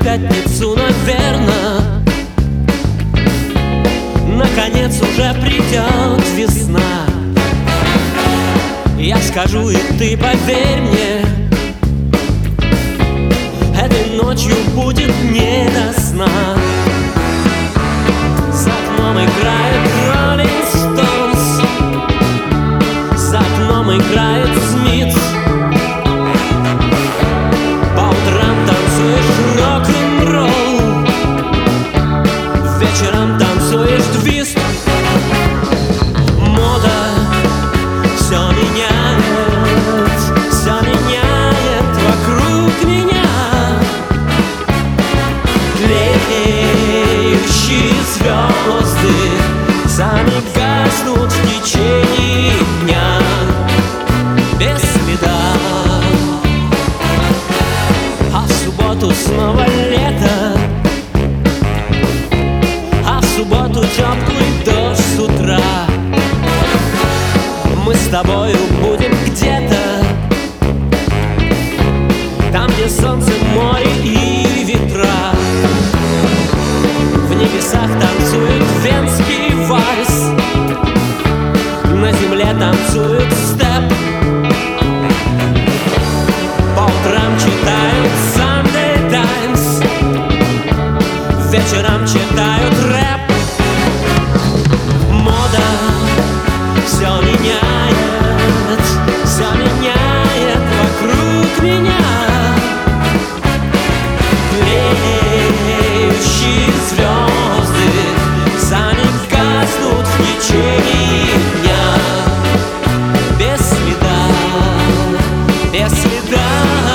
пятницу, наверно, наконец уже придет весна. Я скажу, и ты поверь мне, этой ночью будет не до сна. За окном играет Rolling Stones, за окном играет Смит. По утрам танцуешь рок-н-ролл, вечером танцуешь твист. Мода все меняет вокруг меня. Тлеющие звезды сами гаснут в течение дня без следа. А в субботу снова лето, а в субботу теплый дождь с утра. Мы с тобою будем где-то там, где солнце, море и ветра. В небесах танцует венский вальс, на земле танцует степ. По утрам читают Sunday Times, вечером читают рэп. Мода все меняет вокруг меня. Тлеющие звезды сами гаснут в течение дня без следа, без следа.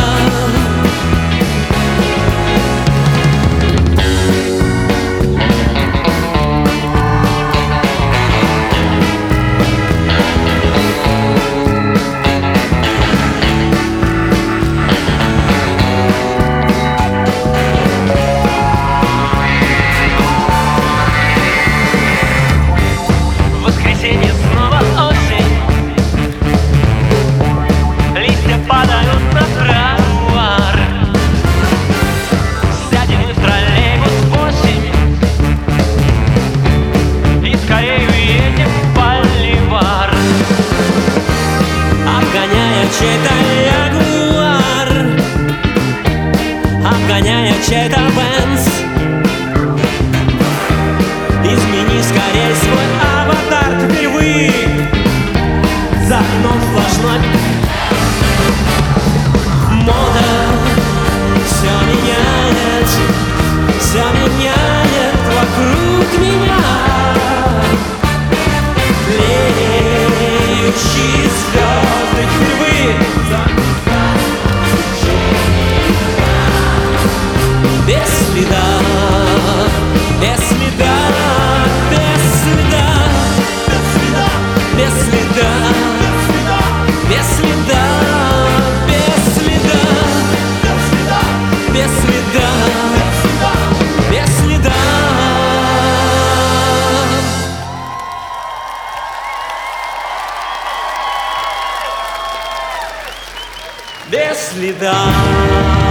Чей-то ягуар, обгоняя чей-то Бенц. Измени скорей свой аватар, теперь вы за окном сплошной. Мода все меняет вокруг меня. Тлеющие звезды, теперь вы без следа, без следа, без следа, без следа, без следа, без следа, без следа, без следа. Без следа.